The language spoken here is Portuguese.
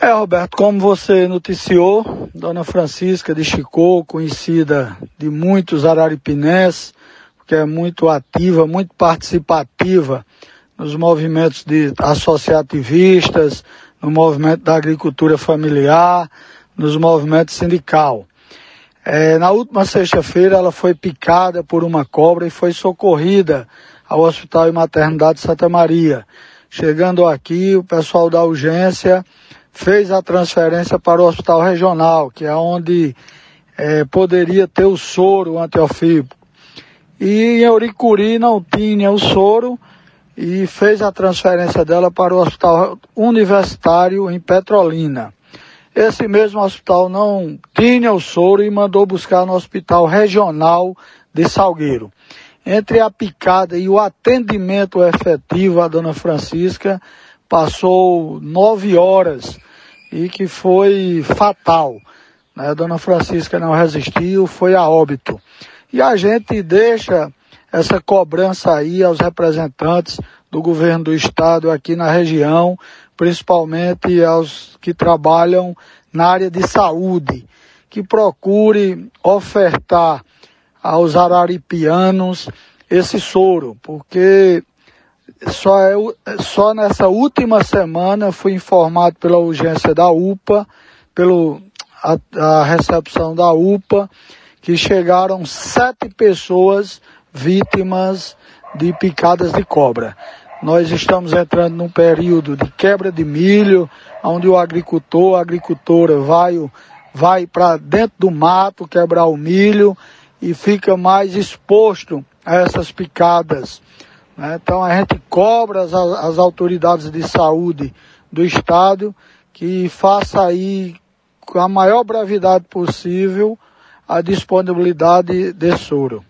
Roberto, como você noticiou, Dona Francisca de Chicó, conhecida de muitos araripinenses, que é muito ativa, muito participativa nos movimentos associativistas, no movimento da agricultura familiar, nos movimentos sindical. Na última sexta-feira ela foi picada por uma cobra e foi socorrida ao Hospital e Maternidade Santa Maria. Chegando aqui, o pessoal da urgência fez a transferência para o Hospital Regional, que é onde poderia ter o soro antiofídico. E em Auricuri não tinha o soro e fez a transferência dela para o Hospital Universitário em Petrolina. Esse mesmo hospital não tinha o soro e mandou buscar no Hospital Regional de Salgueiro. Entre a picada e o atendimento efetivo à Dona Francisca, passou 9 horas e que foi fatal. A Dona Francisca não resistiu, foi a óbito. E a gente deixa essa cobrança aí aos representantes do governo do estado aqui na região, principalmente aos que trabalham na área de saúde, que procure ofertar aos araripianos esse soro, porque só nessa última semana fui informado pela urgência da UPA, a recepção da UPA, que chegaram 7 pessoas vítimas de picadas de cobra. Nós estamos entrando num período de quebra de milho, onde a agricultora vai para dentro do mato quebrar o milho e fica mais exposto a essas picadas. Então a gente cobra as autoridades de saúde do estado que faça aí com a maior brevidade possível a disponibilidade de soro.